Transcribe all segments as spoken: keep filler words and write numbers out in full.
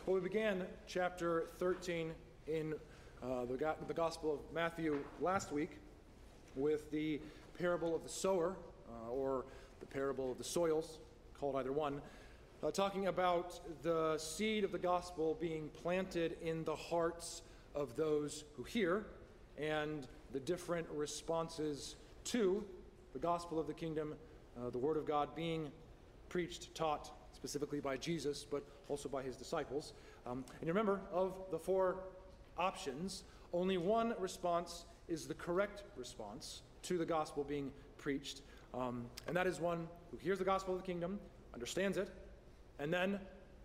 Well, we began chapter thirteen in uh, the, the Gospel of Matthew last week with the parable of the sower, uh, or the parable of the soils, called either one, uh, talking about the seed of the gospel being planted in the hearts of those who hear, and the different responses to the gospel of the kingdom, uh, the word of God being preached, taught, specifically by Jesus, but also by his disciples. Um, and you remember, of the four options, only one response is the correct response to the gospel being preached. Um, and that is one who hears the gospel of the kingdom, understands it, and then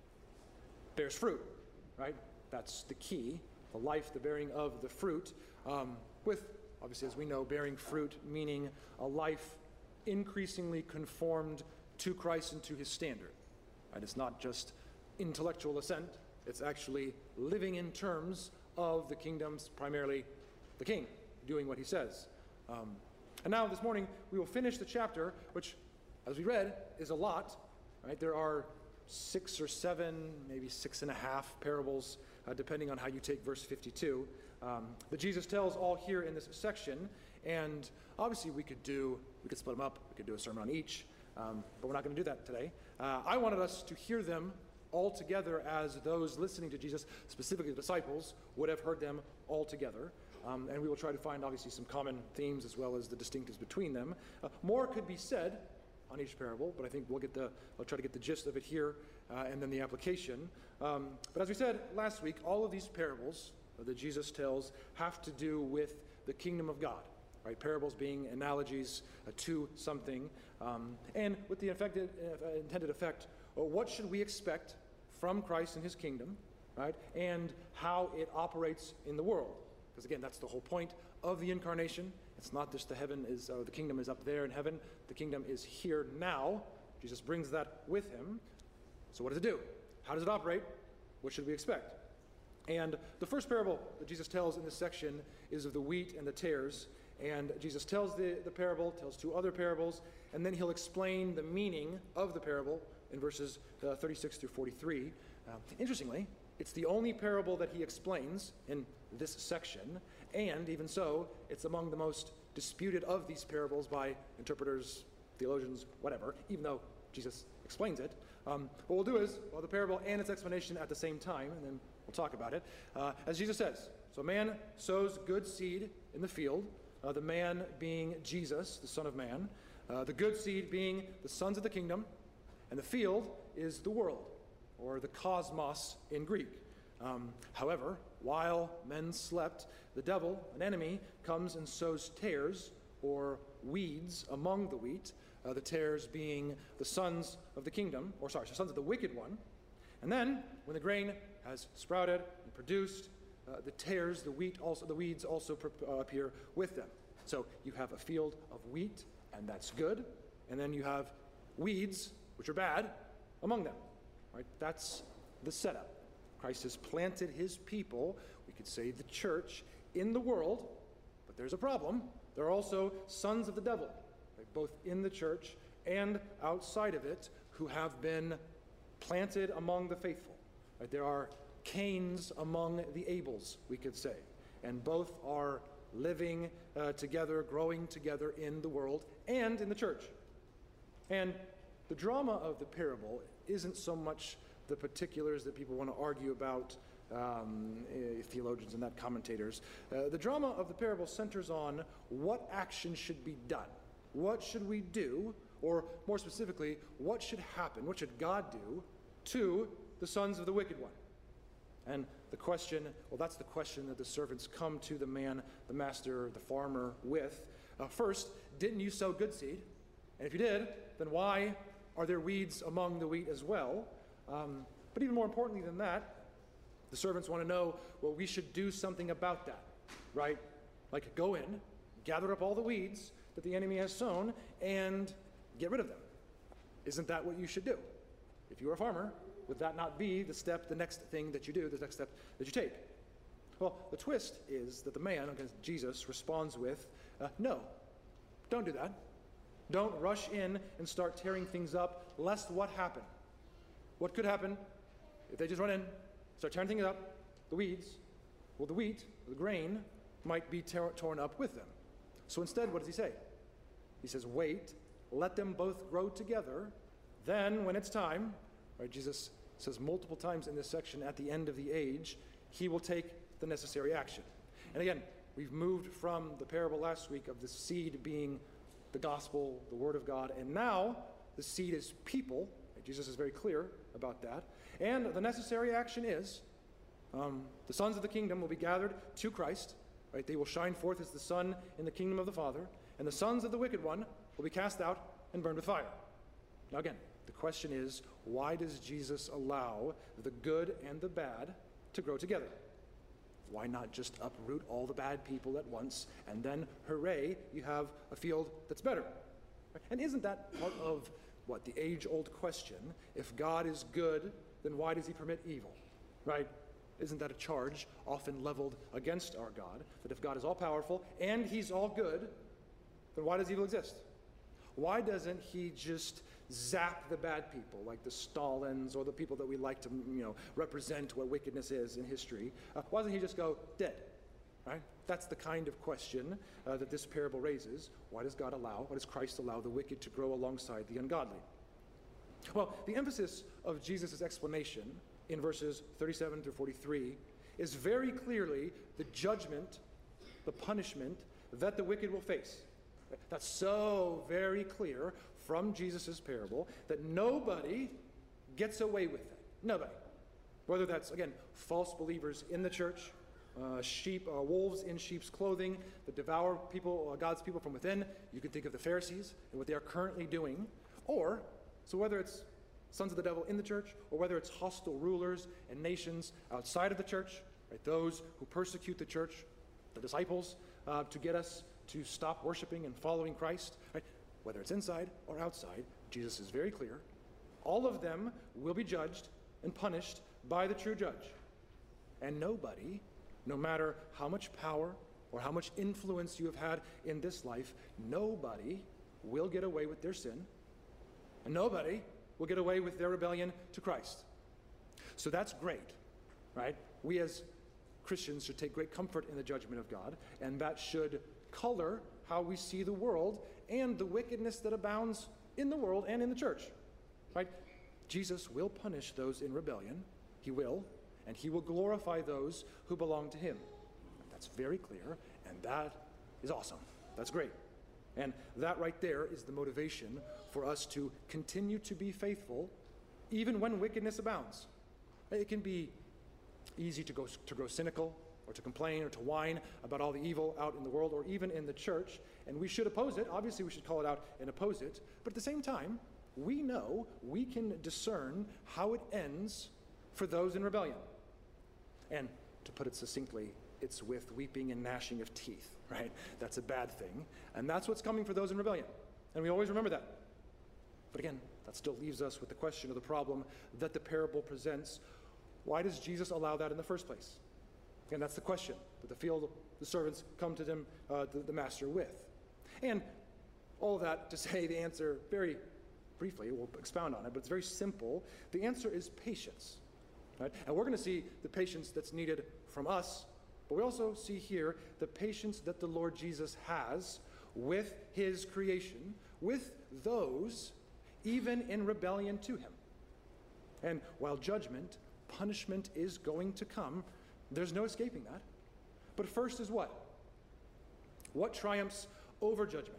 bears fruit, right? That's the key, the life, the bearing of the fruit, um, with, obviously, as we know, bearing fruit meaning a life increasingly conformed to Christ and to his standard. And it's not just intellectual assent, it's actually living in terms of the kingdom's, primarily the king, doing what he says. Um, and now this morning we will finish the chapter, which, as we read, is a lot. Right? There are six or seven, maybe six and a half parables, uh, depending on how you take verse fifty-two, um, that Jesus tells all here in this section. And obviously we could do, we could split them up, we could do a sermon on each. Um, but we're not going to do that today. Uh, I wanted us to hear them all together as those listening to Jesus, specifically the disciples, would have heard them all together. Um, and we will try to find, obviously, some common themes as well as the distinctives between them. Uh, more could be said on each parable, but I think we'll get the, I'll try to get the gist of it here uh, and then the application. Um, but as we said last week, all of these parables that Jesus tells have to do with the kingdom of God. Right, parables being analogies uh, to something, um, and with the effected, uh, intended effect, uh, what should we expect from Christ and his kingdom, right, and how it operates in the world? Because again, that's the whole point of the incarnation. It's not just the heaven is, uh, the kingdom is up there in heaven. The kingdom is here now. Jesus brings that with him. So what does it do? How does it operate? What should we expect? And the first parable that Jesus tells in this section is of the wheat and the tares. And Jesus tells the, the parable, tells two other parables, and then he'll explain the meaning of the parable in verses uh, thirty-six through forty-three. Uh, interestingly, it's the only parable that he explains in this section, and even so, it's among the most disputed of these parables by interpreters, theologians, whatever, even though Jesus explains it. Um, what we'll do is, well, the parable and its explanation at the same time, and then we'll talk about it. Uh, as Jesus says, so a man sows good seed in the field, uh, the man being Jesus, the Son of Man, uh, the good seed being the sons of the kingdom, and the field is the world, or the cosmos in Greek. Um, however, while men slept, the devil, an enemy, comes and sows tares, or weeds, among the wheat, uh, the tares being the sons of the kingdom, or sorry, the sons of the wicked one. And then, when the grain has sprouted and produced, uh, the tares, the wheat, also the weeds also pr- uh, appear with them. So you have a field of wheat, and that's good, and then you have weeds, which are bad, among them. Right? That's the setup. Christ has planted his people, we could say the church, in the world, but there's a problem. There are also sons of the devil, right, both in the church and outside of it, who have been planted among the faithful. Right, there are Cains among the Abels, we could say, and both are living uh, together, growing together in the world and in the church. And the drama of the parable isn't so much the particulars that people want to argue about, um, theologians and that commentators. Uh, the drama of the parable centers on what action should be done. What should we do, or more specifically, what should happen, what should God do to the sons of the wicked one? And the question, well, that's the question that the servants come to the man, the master, the farmer with. Uh, first, didn't you sow good seed? And if you did, then why are there weeds among the wheat as well? Um, but even more importantly than that, the servants want to know, well, we should do something about that, right? Like go in, gather up all the weeds that the enemy has sown, and get rid of them. Isn't that what you should do? If you were a farmer, would that not be the step, the next thing that you do, the next step that you take? Well, the twist is that the man, against Jesus, responds with, uh, no, don't do that. Don't rush in and start tearing things up, lest what happen? What could happen if they just run in, start tearing things up, the weeds, well, the wheat, the grain, might be tor- torn up with them. So instead, what does he say? He says, wait, let them both grow together. Then, when it's time, right, Jesus says multiple times in this section, at the end of the age, he will take the necessary action. And again, we've moved from the parable last week of the seed being the gospel, the word of God, and now the seed is people. Right? Jesus is very clear about that. And the necessary action is um, the sons of the kingdom will be gathered to Christ. Right? They will shine forth as the sun in the kingdom of the Father, and the sons of the wicked one will be cast out and burned with fire. Now again, the question is, why does Jesus allow the good and the bad to grow together? Why not just uproot all the bad people at once, and then, hooray, you have a field that's better? And isn't that part of, what, the age-old question? If God is good, then why does he permit evil? Right? Isn't that a charge often leveled against our God, that if God is all-powerful and he's all good, then why does evil exist? Why doesn't he just zap the bad people, like the Stalins or the people that we like to, you know, represent what wickedness is in history? Uh, why doesn't he just go dead? Right? That's the kind of question uh, that this parable raises. Why does God allow, why does Christ allow the wicked to grow alongside the ungodly? Well, the emphasis of Jesus' explanation in verses thirty-seven through forty-three is very clearly the judgment, the punishment that the wicked will face. That's so very clear from Jesus' parable that nobody gets away with it. Nobody. Whether that's, again, false believers in the church, uh, sheep, uh, wolves in sheep's clothing that devour people, uh, God's people from within. You can think of the Pharisees and what they are currently doing. Or, so whether it's sons of the devil in the church, or whether it's hostile rulers and nations outside of the church, right, those who persecute the church, the disciples, uh, to get us to stop worshiping and following Christ, right? Whether it's inside or outside, Jesus is very clear. All of them will be judged and punished by the true judge. And nobody, no matter how much power or how much influence you have had in this life, nobody will get away with their sin, and nobody will get away with their rebellion to Christ. So that's great, right? We as Christians should take great comfort in the judgment of God, and that should color how we see the world and the wickedness that abounds in the world and in the church, right? Jesus will punish those in rebellion. He will, and he will glorify those who belong to him. That's very clear, and that is awesome. That's great. And that right there is the motivation for us to continue to be faithful even when wickedness abounds. It can be easy to go to grow cynical, or to complain, or to whine about all the evil out in the world, or even in the church, and we should oppose it. Obviously, we should call it out and oppose it, but at the same time, we know we can discern how it ends for those in rebellion. And to put it succinctly, it's with weeping and gnashing of teeth, right? That's a bad thing, and that's what's coming for those in rebellion, and we always remember that. But again, that still leaves us with the question of the problem that the parable presents. Why does Jesus allow that in the first place? And that's the question that the field, the servants come to them, uh, the, the master with. And all of that to say the answer very briefly, we'll expound on it, but it's very simple. The answer is patience, right? And we're going to see the patience that's needed from us, but we also see here the patience that the Lord Jesus has with his creation, with those even in rebellion to him. And while judgment, punishment is going to come, there's no escaping that. But first is what? What triumphs over judgment?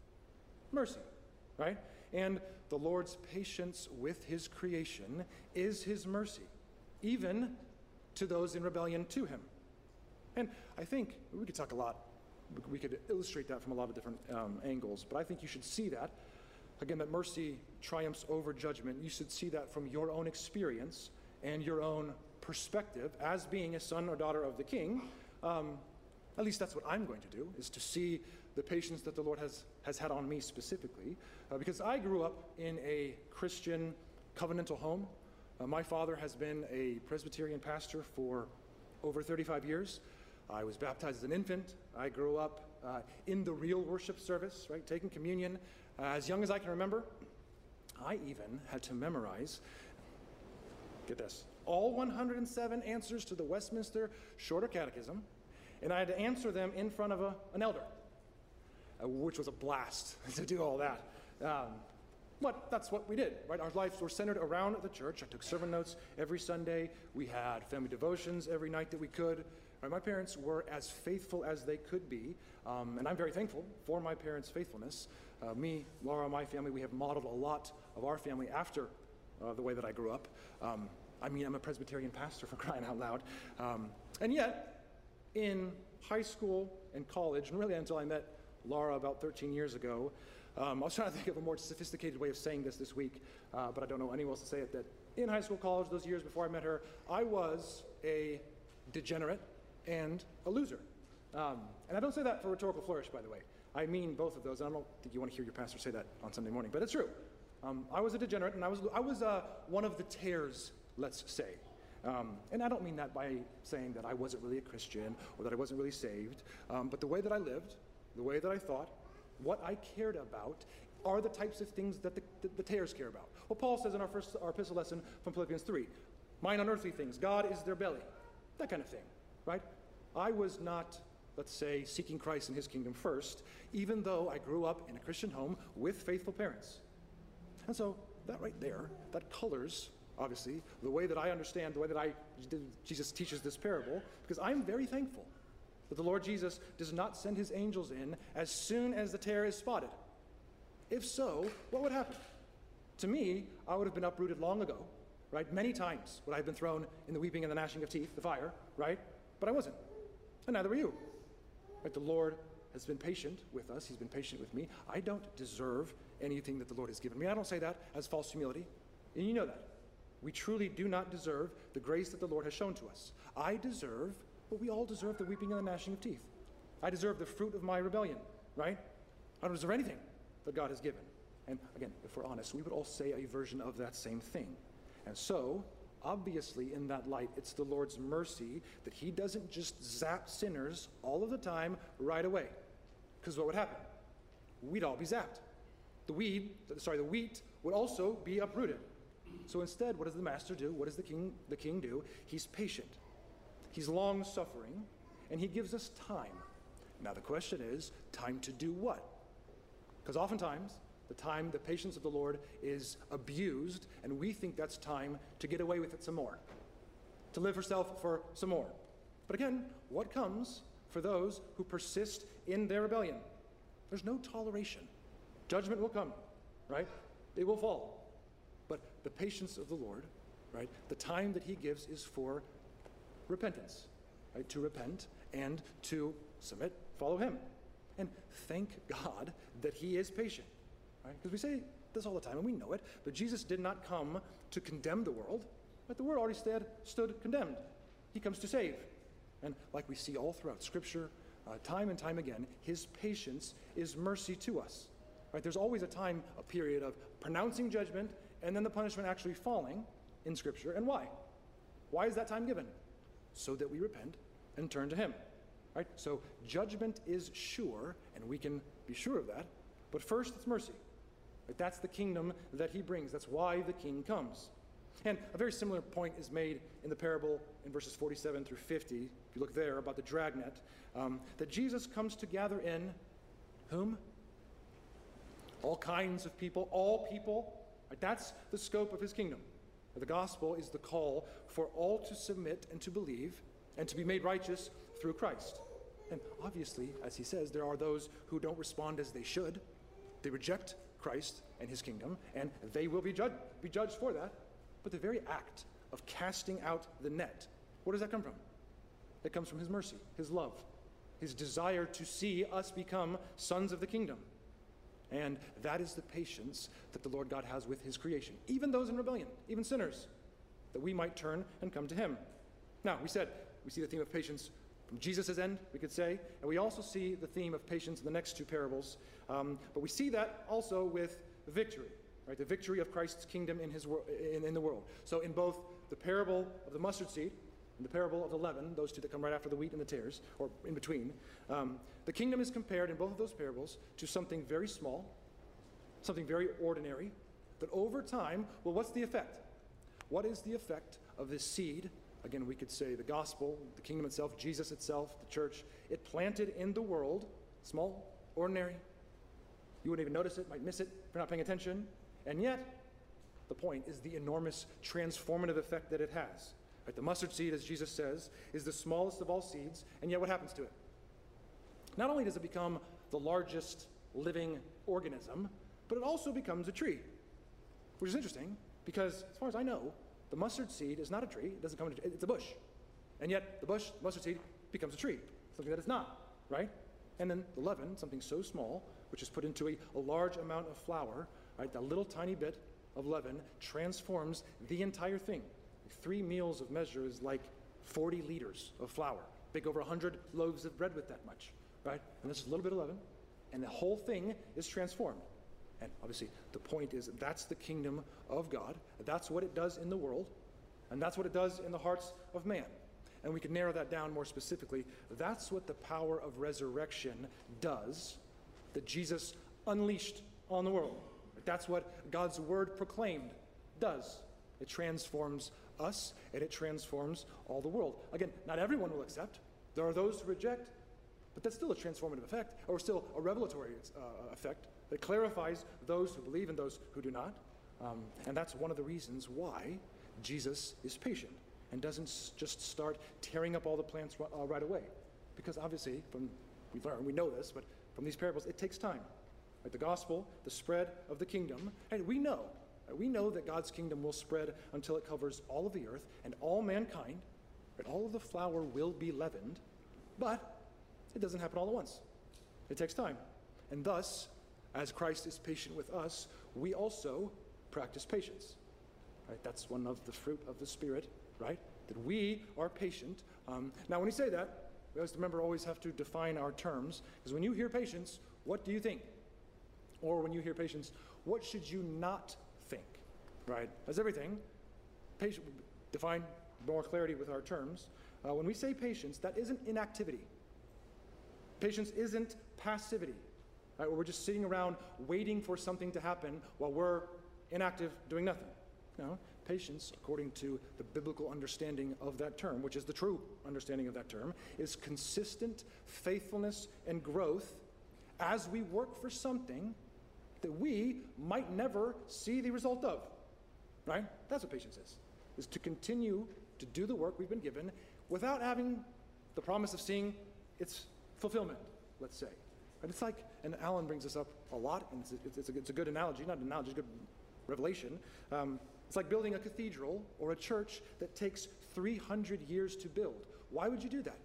Mercy, right? And the Lord's patience with his creation is his mercy, even to those in rebellion to him. And I think we could talk a lot, we could illustrate that from a lot of different um, angles, but I think you should see that. Again, that mercy triumphs over judgment. You should see that from your own experience and your own perspective as being a son or daughter of the King. Um, at least that's what I'm going to do, is to see the patience that the Lord has, has had on me specifically. Uh, because I grew up in a Christian covenantal home. Uh, my father has been a Presbyterian pastor for over thirty-five years. I was baptized as an infant. I grew up uh, in the real worship service, right, taking communion. Uh, as young as I can remember, I even had to memorize, get this, all one hundred seven answers to the Westminster Shorter Catechism, and I had to answer them in front of a, an elder, uh, which was a blast to do all that. Um, but that's what we did, right? Our lives were centered around the church. I took sermon notes every Sunday. We had family devotions every night that we could. Right? My parents were as faithful as they could be, um, and I'm very thankful for my parents' faithfulness. Uh, me, Laura, my family, we have modeled a lot of our family after uh, the way that I grew up. Um, I mean, I'm a Presbyterian pastor, for crying out loud. Um, and yet, in high school and college, and really until I met Laura about thirteen years ago, um, I was trying to think of a more sophisticated way of saying this this week, uh, but I don't know anyone else to say it, that in high school, college, those years before I met her, I was a degenerate and a loser. Um, and I don't say that for rhetorical flourish, by the way. I mean both of those. I don't think you want to hear your pastor say that on Sunday morning, but it's true. Um, I was a degenerate, and I was, I was uh, one of the tares, let's say. Um, and I don't mean that by saying that I wasn't really a Christian or that I wasn't really saved, um, but the way that I lived, the way that I thought, what I cared about are the types of things that the, the, the tares care about. Well, Paul says in our first our epistle lesson from Philippians three, mine unearthly things, God is their belly, that kind of thing, right? I was not, let's say, seeking Christ and his kingdom first, even though I grew up in a Christian home with faithful parents. And so that right there, that colors, obviously, the way that I understand, the way that I, Jesus teaches this parable, because I'm very thankful that the Lord Jesus does not send his angels in as soon as the tare is spotted. If so, what would happen? To me, I would have been uprooted long ago, right? Many times would I have been thrown in the weeping and the gnashing of teeth, the fire, right? But I wasn't. And neither were you. Right? The Lord has been patient with us. He's been patient with me. I don't deserve anything that the Lord has given me. I don't say that as false humility. And you know that. We truly do not deserve the grace that the Lord has shown to us. I deserve, but we all deserve the weeping and the gnashing of teeth. I deserve the fruit of my rebellion, right? I don't deserve anything that God has given. And again, if we're honest, we would all say a version of that same thing. And so, obviously, in that light, it's the Lord's mercy that he doesn't just zap sinners all of the time right away. Because what would happen? We'd all be zapped. The weed, sorry, the wheat would also be uprooted. So instead, what does the master do? What does the king, the king do? He's patient. He's long-suffering, and he gives us time. Now the question is, time to do what? Because oftentimes, the time, the patience of the Lord is abused, and we think that's time to get away with it some more, to live for self for some more. But again, what comes for those who persist in their rebellion? There's no toleration. Judgment will come, right? They will fall. But the patience of the Lord, right, the time that he gives is for repentance, right, to repent and to submit, follow him. And thank God that he is patient, right? Because we say this all the time, and we know it, but Jesus did not come to condemn the world, but the world already stood, stood condemned. He comes to save. And like we see all throughout Scripture, uh, time and time again, his patience is mercy to us, right? There's always a time, a period of pronouncing judgment, and then the punishment actually falling in Scripture. And why? Why is that time given? So that we repent and turn to him. Right? So judgment is sure, and we can be sure of that. But first, it's mercy. Right? That's the kingdom that he brings. That's why the king comes. And a very similar point is made in the parable in verses forty-seven through fifty, if you look there, about the dragnet, um, that Jesus comes to gather in whom? All kinds of people, all people. Right? That's the scope of his kingdom. The gospel is the call for all to submit and to believe and to be made righteous through Christ. And obviously, as he says, there are those who don't respond as they should. They reject Christ and his kingdom, and they will be, judged be judged for that. But the very act of casting out the net, where does that come from? It comes from his mercy, his love, his desire to see us become sons of the kingdom. And that is the patience that the Lord God has with his creation, even those in rebellion, even sinners, that we might turn and come to him. Now, we said we see the theme of patience from Jesus' end, we could say, and we also see the theme of patience in the next two parables. Um, but we see that also with victory, right? The victory of Christ's kingdom in, his wor- in, in the world. So in both the parable of the mustard seed and the parable of the leaven, those two that come right after the wheat and the tares, or in between, um, the kingdom is compared in both of those parables to something very small, something very ordinary, but over time, well, what's the effect? What is the effect of this seed, again, we could say the gospel, the kingdom itself, Jesus itself, the church, it planted in the world, small, ordinary. You wouldn't even notice it, might miss it if you're not paying attention. And yet, the point is the enormous transformative effect that it has. Right? The mustard seed, as Jesus says, is the smallest of all seeds, and yet what happens to it? Not only does it become the largest living organism, but it also becomes a tree, which is interesting because, as far as I know, the mustard seed is not a tree. It doesn't come into, it's a bush. And yet, the bush, the mustard seed, becomes a tree, something that it's not, right? And then the leaven, something so small, which is put into a, a large amount of flour, right? That little tiny bit of leaven transforms the entire thing. Three meals of measure is like forty liters of flour. Bake over one hundred loaves of bread with that much, right? And this is a little bit of leaven, and the whole thing is transformed. And obviously, the point is that's the kingdom of God. That's what it does in the world, and that's what it does in the hearts of man. And we can narrow that down more specifically. That's what the power of resurrection does, that Jesus unleashed on the world. That's what God's word proclaimed does. It transforms us, and it transforms all the world. Again, not everyone will accept. There are those who reject, but that's still a transformative effect, or still a revelatory uh, effect that clarifies those who believe and those who do not. Um, and that's one of the reasons why Jesus is patient and doesn't s- just start tearing up all the plants r- uh, right away. Because obviously, from we learn, we know this, but from these parables, it takes time. Like the gospel, the spread of the kingdom, and we know, we know that God's kingdom will spread until it covers all of the earth and all mankind, and all of the flour will be leavened, but it doesn't happen all at once. It takes time. And thus, as Christ is patient with us, we also practice patience. Right? That's one of the fruit of the Spirit, right? That we are patient. Um, now, when we say that, we always remember always have to define our terms, because when you hear patience, what do you think? Or when you hear patience, what should you not think? Right? As everything, patient, define more clarity with our terms. Uh, when we say patience, that isn't inactivity. Patience isn't passivity. Right, where we're just sitting around waiting for something to happen while we're inactive doing nothing. No, patience, according to the biblical understanding of that term, which is the true understanding of that term, is consistent faithfulness and growth as we work for something that we might never see the result of. Right? That's what patience is, is to continue to do the work we've been given without having the promise of seeing its fulfillment, let's say. But it's like, and Alan brings this up a lot, and it's a, it's a, it's a good analogy, not an analogy, it's a good revelation. Um, it's like building a cathedral or a church that takes three hundred years to build. Why would you do that?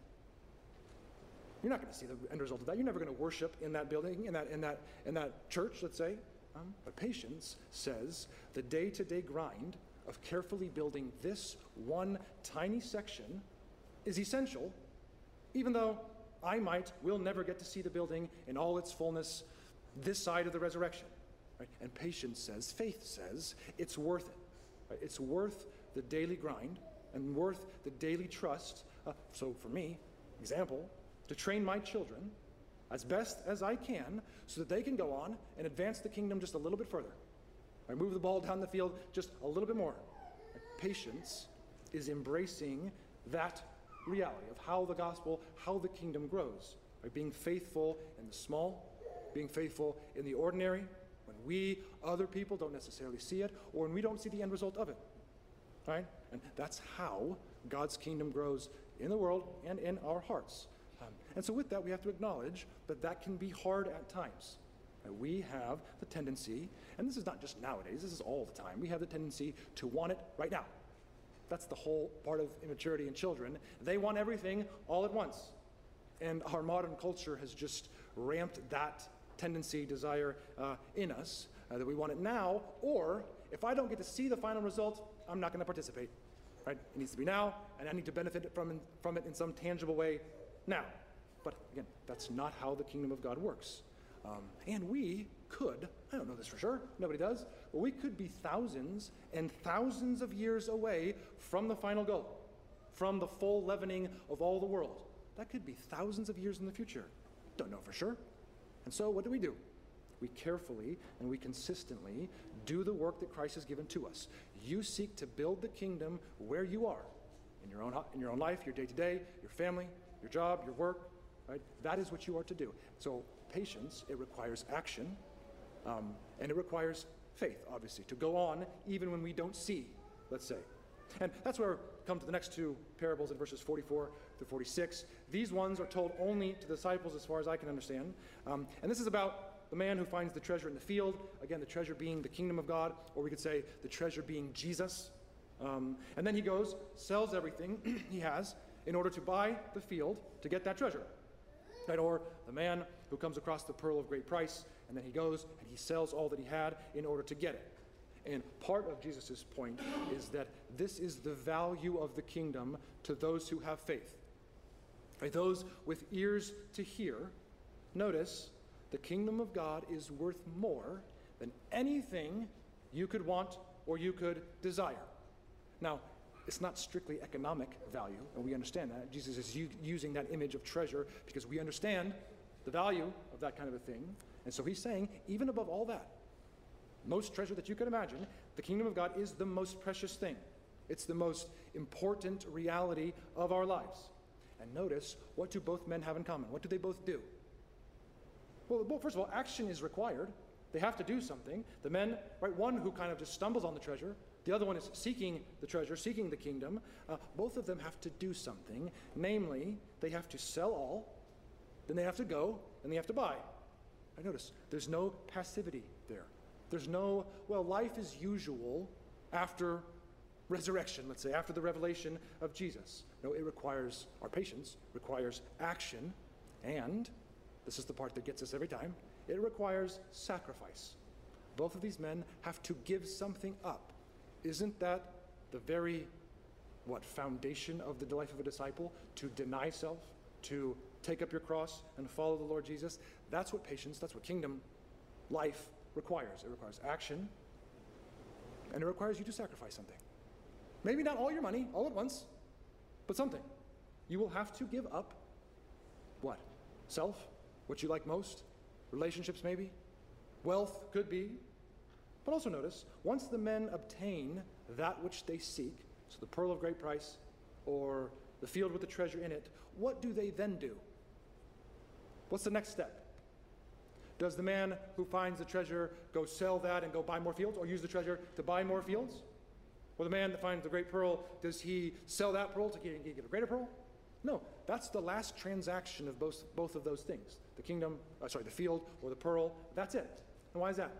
You're not going to see the end result of that. You're never going to worship in that building, in that, in that, in that church, let's say. Um, but patience says the day-to-day grind of carefully building this one tiny section is essential, even though I might, will never get to see the building in all its fullness this side of the resurrection. Right? And patience says, faith says, it's worth it. Right? It's worth the daily grind and worth the daily trust. Uh, so for me, example, to train my children as best as I can so that they can go on and advance the kingdom just a little bit further. Right? Move the ball down the field just a little bit more. Right? Patience is embracing that reality of how the gospel, how the kingdom grows. By being faithful in the small, being faithful in the ordinary, when we, other people, don't necessarily see it, or when we don't see the end result of it. Right? And that's how God's kingdom grows in the world and in our hearts. Um, and so with that, we have to acknowledge that that can be hard at times. Right? We have the tendency, and this is not just nowadays, this is all the time, we have the tendency to want it right now. That's the whole part of immaturity in children. They want everything all at once. And our modern culture has just ramped that tendency, desire uh, in us, uh, that we want it now, or if I don't get to see the final result, I'm not going to participate. Right? It needs to be now, and I need to benefit from, from it in some tangible way now. But again, that's not how the kingdom of God works. Um, and we could, I don't know this for sure, nobody does, but we could be thousands and thousands of years away from the final goal, from the full leavening of all the world. That could be thousands of years in the future. Don't know for sure. And so what do we do? we carefully and we consistently do the work that Christ has given to us. You seek to build the kingdom where you are, in your own, in your own life, your day-to-day, your family, your job, your work, right? That is what you are to do. So patience, it requires action, um, and it requires faith, obviously, to go on even when we don't see, let's say. And that's where we come to the next two parables in verses forty-four through forty-six. These ones are told only to the disciples as far as I can understand. Um, and this is about the man who finds the treasure in the field. Again, the treasure being the kingdom of God, or we could say the treasure being Jesus. Um, and then he goes, sells everything he has in order to buy the field to get that treasure. Right? Or the man who comes across the pearl of great price, and then he goes and he sells all that he had in order to get it. And part of Jesus' point is that this is the value of the kingdom to those who have faith. Right? Those with ears to hear, notice the kingdom of God is worth more than anything you could want or you could desire. Now, it's not strictly economic value, and we understand that. Jesus is u- using that image of treasure because we understand the value of that kind of a thing. And so he's saying, even above all that, most treasure that you could imagine, the kingdom of God is the most precious thing. It's the most important reality of our lives. And notice, what do both men have in common? What do they both do? Well, first of all, action is required. They have to do something. The men, right, one who kind of just stumbles on the treasure, the other one is seeking the treasure, seeking the kingdom. Uh, both of them have to do something. Namely, they have to sell all, then they have to go, and they have to buy. I notice there's no passivity there. There's no, well, life is usual after resurrection, let's say, after the revelation of Jesus. No, it requires, our patience requires action, and this is the part that gets us every time, it requires sacrifice. Both of these men have to give something up. Isn't that the very, what, foundation of the life of a disciple? To deny self, to take up your cross and follow the Lord Jesus. That's what patience, that's what kingdom life requires. It requires action, and it requires you to sacrifice something. Maybe not all your money, all at once, but something. You will have to give up what? Self, what you like most, relationships maybe, wealth could be. But also notice, once the men obtain that which they seek, so the pearl of great price or the field with the treasure in it, what do they then do? What's the next step? Does the man who finds the treasure go sell that and go buy more fields, or use the treasure to buy more fields? Or the man that finds the great pearl, does he sell that pearl to get, get a greater pearl? No, that's the last transaction of both, both of those things. The kingdom, uh, sorry, the field or the pearl, that's it. And why is that?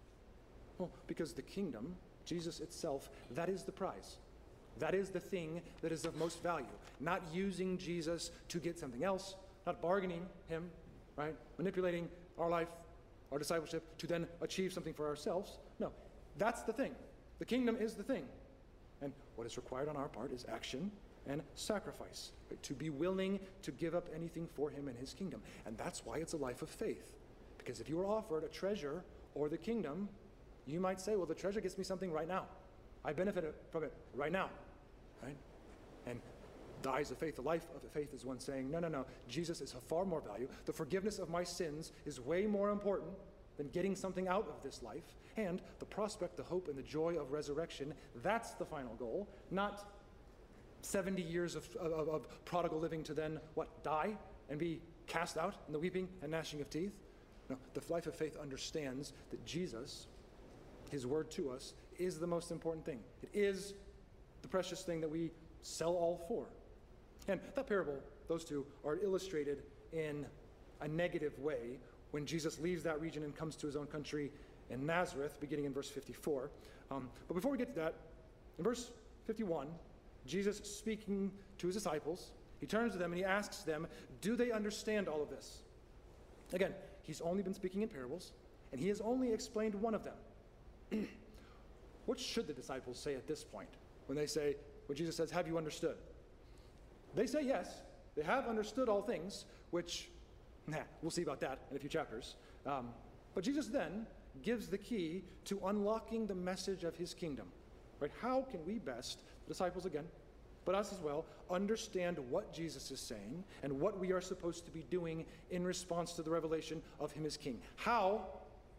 Well, because the kingdom, Jesus itself, that is the prize. That is the thing that is of most value. Not using Jesus to get something else, not bargaining him, right? Manipulating our life, our discipleship, to then achieve something for ourselves. No, that's the thing. The kingdom is the thing. And what is required on our part is action and sacrifice, right? To be willing to give up anything for him and his kingdom. And that's why it's a life of faith. Because if you are offered a treasure or the kingdom, you might say, well, the treasure gets me something right now. I benefit from it right now, right? And the eyes of faith, the life of faith is one saying, no, no, no, Jesus is of far more value. The forgiveness of my sins is way more important than getting something out of this life. And the prospect, the hope, and the joy of resurrection, that's the final goal, not seventy years of, of, of prodigal living to then, what, die and be cast out in the weeping and gnashing of teeth? No, the life of faith understands that Jesus, his word to us, is the most important thing. It is the precious thing that we sell all for. And that parable, those two, are illustrated in a negative way when Jesus leaves that region and comes to his own country in Nazareth, beginning in verse fifty-four. Um, but before we get to that, in verse fifty-one, Jesus speaking to his disciples, he turns to them and he asks them, do they understand all of this? Again, he's only been speaking in parables, and he has only explained one of them. What should the disciples say at this point when they say, when Jesus says, have you understood? They say yes. They have understood all things, which, nah, we'll see about that in a few chapters. Um, but Jesus then gives the key to unlocking the message of his kingdom. Right? How can we best, the disciples again, but us as well, understand what Jesus is saying and what we are supposed to be doing in response to the revelation of him as king? How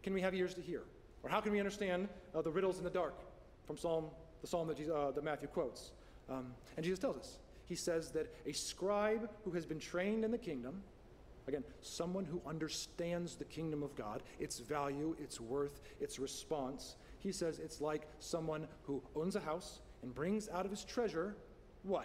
can we have ears to hear? Or how can we understand uh, the riddles in the dark from Psalm, the psalm that, Jesus, uh, that Matthew quotes? Um, and Jesus tells us. He says that a scribe who has been trained in the kingdom, again, someone who understands the kingdom of God, its value, its worth, its response, he says it's like someone who owns a house and brings out of his treasure what?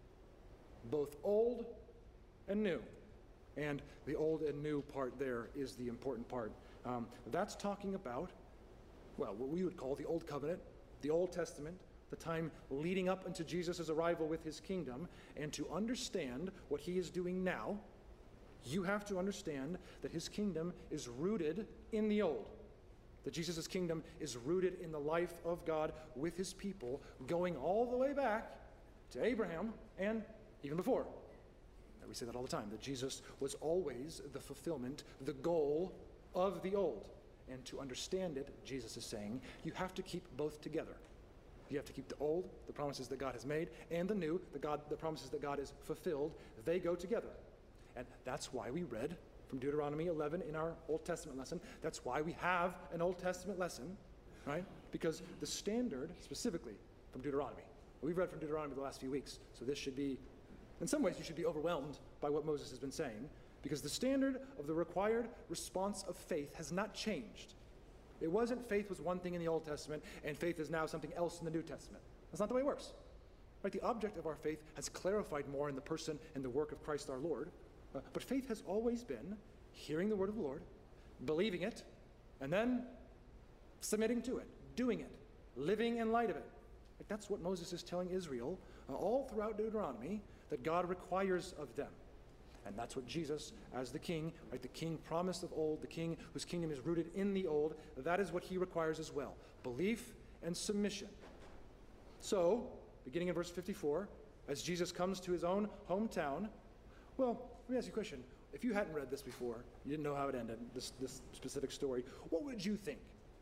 Both old and new. And the old and new part there is the important part. Um, that's talking about, well, what we would call the Old Covenant, the Old Testament, the time leading up into Jesus' arrival with his kingdom. And to understand what he is doing now, you have to understand that his kingdom is rooted in the old. That Jesus' kingdom is rooted in the life of God with his people, going all the way back to Abraham and even before. And we say that all the time, that Jesus was always the fulfillment, the goal of the old. And to understand it, Jesus is saying, you have to keep both together. You have to keep the old, the promises that God has made, and the new, the, God, the promises that God has fulfilled. They go together. And that's why we read from Deuteronomy eleven in our Old Testament lesson. That's why we have an Old Testament lesson, right? Because the standard, specifically from Deuteronomy, we've read from Deuteronomy the last few weeks, so this should be, in some ways you should be overwhelmed by what Moses has been saying, because the standard of the required response of faith has not changed. It wasn't faith was one thing in the Old Testament, and faith is now something else in the New Testament. That's not the way it works. Right? The object of our faith has clarified more in the person and the work of Christ our Lord. Uh, but faith has always been hearing the word of the Lord, believing it, and then submitting to it, doing it, living in light of it. Like that's what Moses is telling Israel uh, all throughout Deuteronomy, that God requires of them. And that's what Jesus, as the king, right, the king promised of old, the king whose kingdom is rooted in the old, that is what he requires as well. Belief and submission. So, beginning in verse fifty-four, as Jesus comes to his own hometown, well, let me ask you a question. If you hadn't read this before, you didn't know how it ended, this, this specific story, what would you think?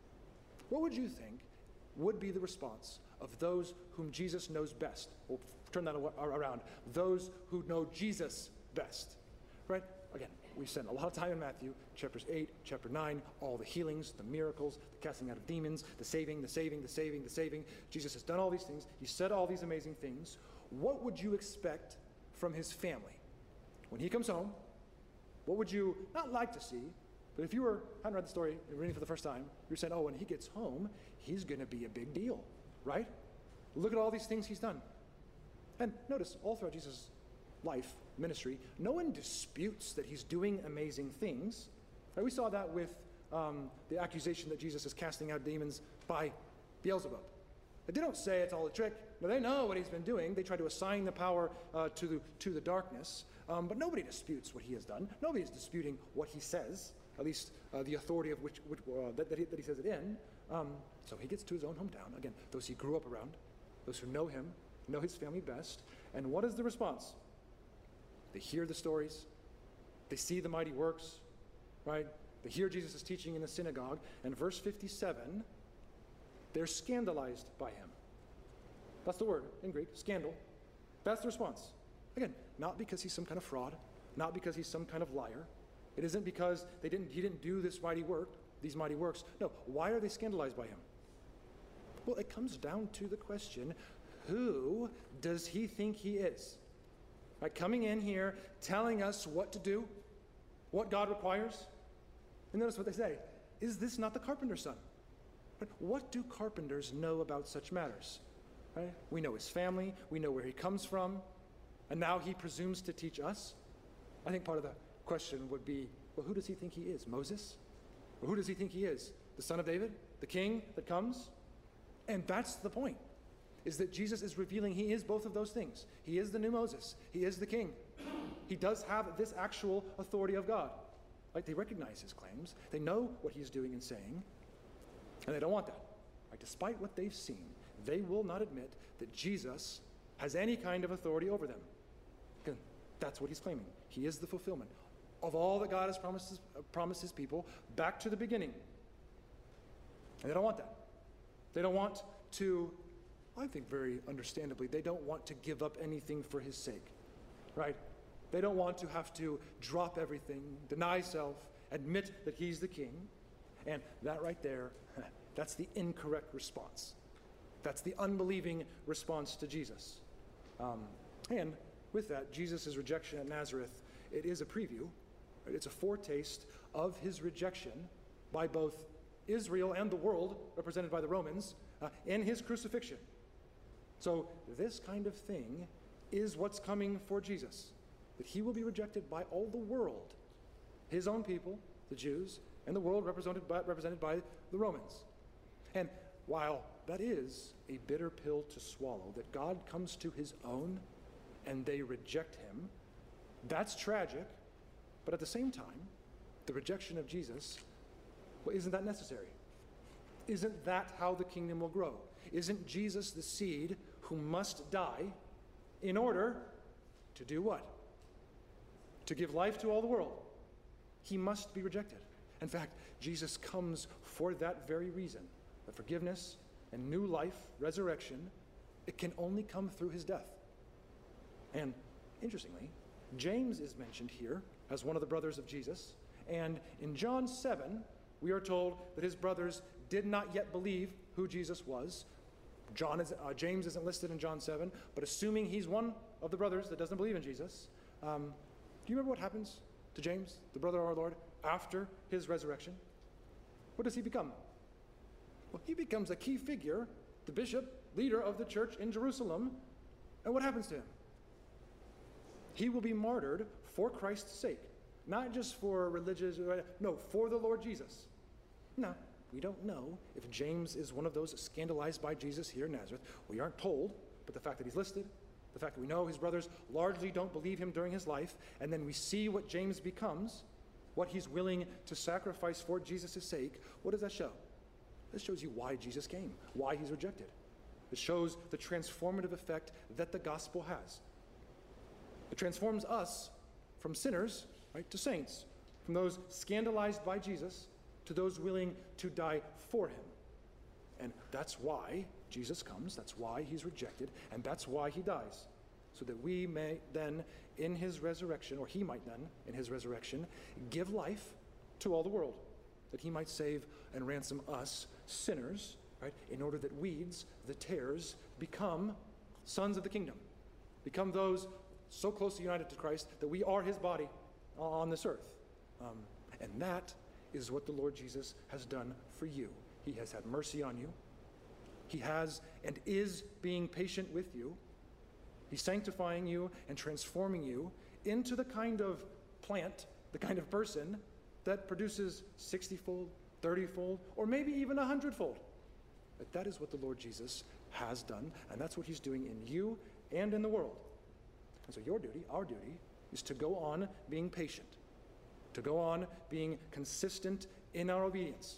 What would you think would be the response of those whom Jesus knows best? We'll turn that around. Those who know Jesus best, right? Again, we spent a lot of time in Matthew, chapters eight, chapter nine, all the healings, the miracles, the casting out of demons, the saving, the saving, the saving, the saving. Jesus has done all these things. He said all these amazing things. What would you expect from his family? When he comes home, what would you not like to see, but if you were, hadn't read the story, you're reading for the first time, you're saying, oh, when he gets home, he's going to be a big deal, right? Look at all these things he's done. And notice, all throughout Jesus' life, ministry, no one disputes that he's doing amazing things. Right? We saw that with um, the accusation that Jesus is casting out demons by Beelzebub. They don't say it's all a trick. No, they know what he's been doing. They try to assign the power uh, to, the, to the darkness. Um, but nobody disputes what he has done. Nobody's disputing what he says, at least uh, the authority of which, which uh, that, that, he, that he says it in. Um, so he gets to his own hometown. Again, those he grew up around, those who know him, know his family best. And what is the response? They hear the stories. They see the mighty works, right? They hear Jesus' teaching in the synagogue. And verse fifty-seven, they're scandalized by him. That's the word in Greek, scandal. That's the response. Again, not because he's some kind of fraud, not because he's some kind of liar. It isn't because they didn't, he didn't do this mighty work, these mighty works. No, why are they scandalized by him? Well, it comes down to the question, who does he think he is? Right, coming in here, telling us what to do, what God requires. And notice what they say, is this not the carpenter's son? But what do carpenters know about such matters? Right? We know his family, we know where he comes from, and now he presumes to teach us. I think part of the question would be, well, who does he think he is? Moses? Or who does he think he is? The son of David? The king that comes? And that's the point, is that Jesus is revealing he is both of those things. He is the new Moses. He is the king. He does have this actual authority of God. Like, they recognize his claims. They know what he's doing and saying, and they don't want that. Like, despite what they've seen, they will not admit that Jesus has any kind of authority over them. Again, that's what he's claiming. He is the fulfillment of all that God has promised his, uh, promised his people back to the beginning. And they don't want that. They don't want to, I think very understandably, they don't want to give up anything for his sake, right? They don't want to have to drop everything, deny self, admit that he's the king. And that right there, that's the incorrect response. That's the unbelieving response to Jesus. Um, and with that, Jesus' rejection at Nazareth, it is a preview. Right? It's a foretaste of his rejection by both Israel and the world, represented by the Romans, uh, in his crucifixion. So this kind of thing is what's coming for Jesus, that he will be rejected by all the world, his own people, the Jews, and the world represented by, represented by the Romans. And while that is a bitter pill to swallow, that God comes to his own and they reject him, that's tragic. But at the same time, the rejection of Jesus, well, isn't that necessary? Isn't that how the kingdom will grow? Isn't Jesus the seed who must die in order to do what? To give life to all the world. He must be rejected. In fact, Jesus comes for that very reason. The forgiveness and new life, resurrection, it can only come through his death. And interestingly, James is mentioned here as one of the brothers of Jesus. And in John seven, we are told that his brothers did not yet believe who Jesus was. John is, uh, James isn't listed in John seven, but assuming he's one of the brothers that doesn't believe in Jesus, um, do you remember what happens to James, the brother of our Lord, after his resurrection? What does he become? Well, he becomes a key figure, the bishop, leader of the church in Jerusalem. And what happens to him? He will be martyred for Christ's sake. Not just for religious, no, for the Lord Jesus. Now, we don't know if James is one of those scandalized by Jesus here in Nazareth. We aren't told, but the fact that he's listed, the fact that we know his brothers largely don't believe him during his life, and then we see what James becomes, what he's willing to sacrifice for Jesus' sake, what does that show? This shows you why Jesus came, why he's rejected. It shows the transformative effect that the gospel has. It transforms us from sinners, right, to saints, from those scandalized by Jesus to those willing to die for him. And that's why Jesus comes, that's why he's rejected, and that's why he dies. So that we may then, in his resurrection, or he might then, in his resurrection, give life to all the world. That he might save and ransom us, sinners, right, in order that weeds, the tares, become sons of the kingdom. Become those so closely united to Christ that we are his body on this earth. Um, and that is what the Lord Jesus has done for you. He has had mercy on you. He has and is being patient with you. He's sanctifying you and transforming you into the kind of plant, the kind of person that produces sixty-fold, thirty-fold, or maybe even a hundredfold. But that is what the Lord Jesus has done, and that's what he's doing in you and in the world. And so your duty, our duty, is to go on being patient, to go on being consistent in our obedience,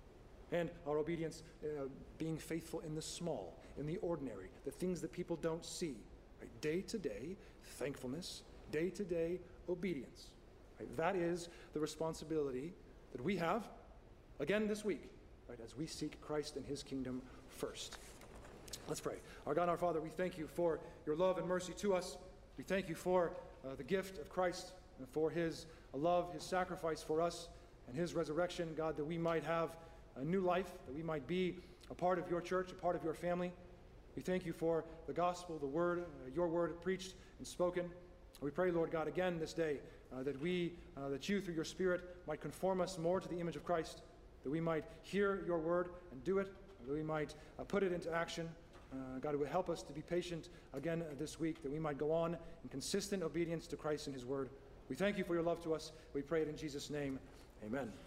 and our obedience uh, being faithful in the small, in the ordinary, the things that people don't see. Right? Day to day, thankfulness, day to day, obedience. Right? That is the responsibility that we have, again this week, right, as we seek Christ and his kingdom first. Let's pray. Our God and our Father, we thank you for your love and mercy to us. We thank you for uh, the gift of Christ and for his uh, love, his sacrifice for us, and his resurrection, God, that we might have a new life, that we might be a part of your church, a part of your family. We thank you for the gospel, the word, uh, your word preached and spoken. We pray, Lord God, again this day, uh, that we, uh, that you through your Spirit might conform us more to the image of Christ, that we might hear your word and do it, that we might uh, put it into action. Uh, God, it would help us to be patient again uh, this week, that we might go on in consistent obedience to Christ and his word. We thank you for your love to us. We pray it in Jesus' name. Amen.